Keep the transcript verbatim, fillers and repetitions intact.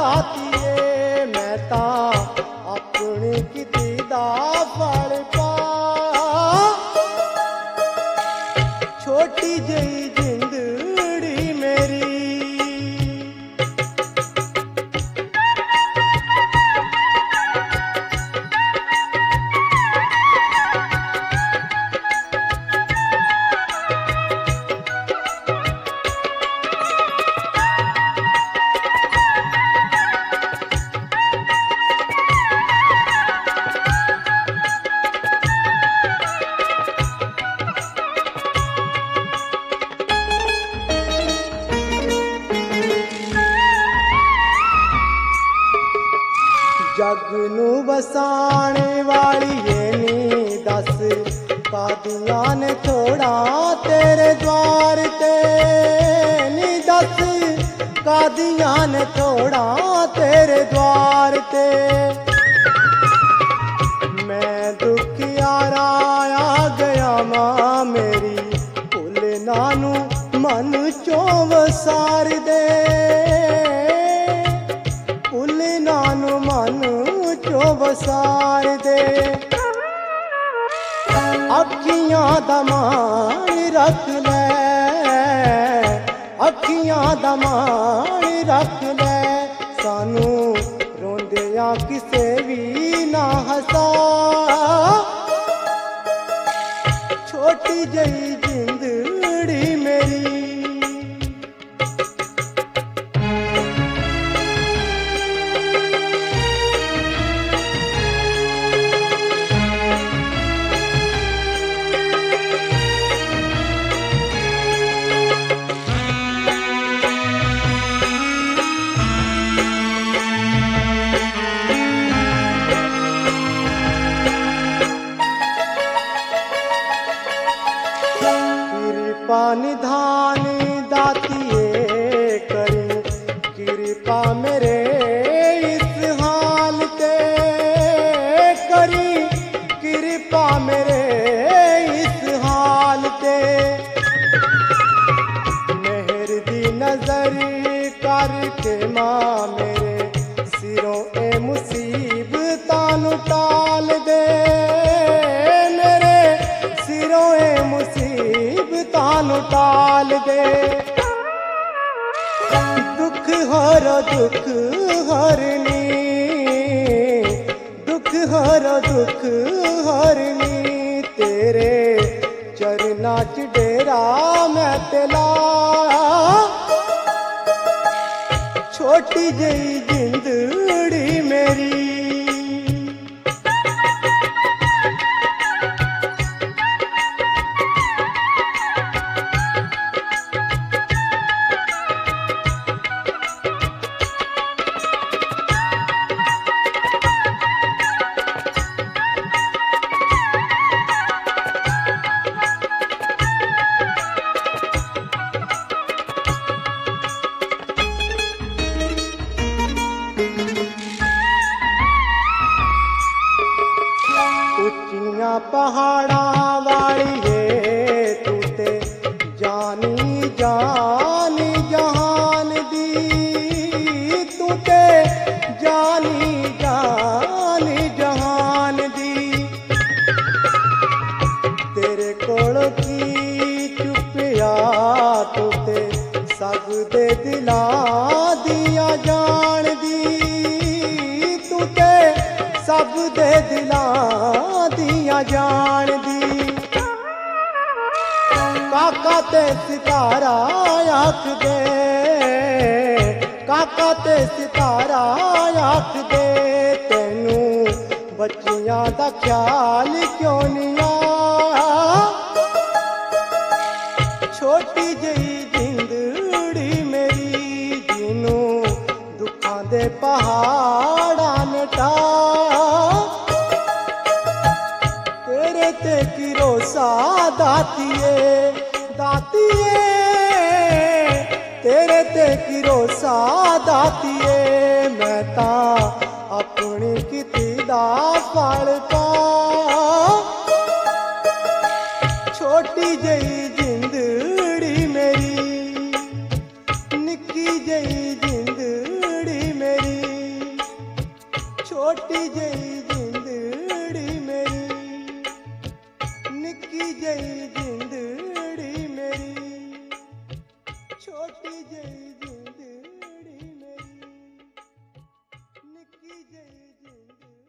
दातिए मैं ता अपनी किती दा फल पा छोटी जही जिंदड़ी मेरी जग नू वसाने वाली ये नी दस कादियां ने थोड़ा तेरे द्वार ते नी दस कादियां ने थोड़ा तेरे द्वार ते मैं दुखियारा आ गया मां मेरी भुल नानू मन चो वसार दे नानू मन चो वसार दे अखियां दा मान रख ले अखियां दा मान रख ले सानू रोंदियां किसे भी ना हसा छोटी जही जिंदड़ी मेरी निधान दातिए करी कृपा मेरे इस हाल ते करी कृपा मेरे इस हाल ते मेहर दी नजर करके मां मेरे सिरों ए मुसीबतां नू टाल दे मेरे सिरों ए मुसीबतां टाल दे दुख हर दुख हरनी दुख हर दुख हरनी तेरे चरना च डेरा मैं तेला छोटी जही जिंदड़ी मेरी उच्चियां पहाड़ा वाली है तू ते जानी जानी जहान दी तू ते जानी जानी जहान दी तेरे कोल की चुपिया तू ते सब दे दिला दिया जान दी तू ते सब दे दिला दिया जान दी काका ते सितारा आख दे काका ते सितारा आख दे तेनू बच्चियां दा ख्याल क्यों नहीं आ छोटी जही जिंदड़ी मेरी जिनू दुखां दे पहाड़ा ने टा तेरे ते की रोसा दातिए दातिए तेरे ते की रोसा दातिए मैं ता अपनी किती दा फल पा छोटी जही जिंदड़ी मेरी निक्की जही जिंदड़ी मेरी छोटी जई जिंदड़ी मेरी, निक्की जई जिंदड़ी मेरी, छोटी जई जिंदड़ी मेरी, निक्की जई जिंदड़ी।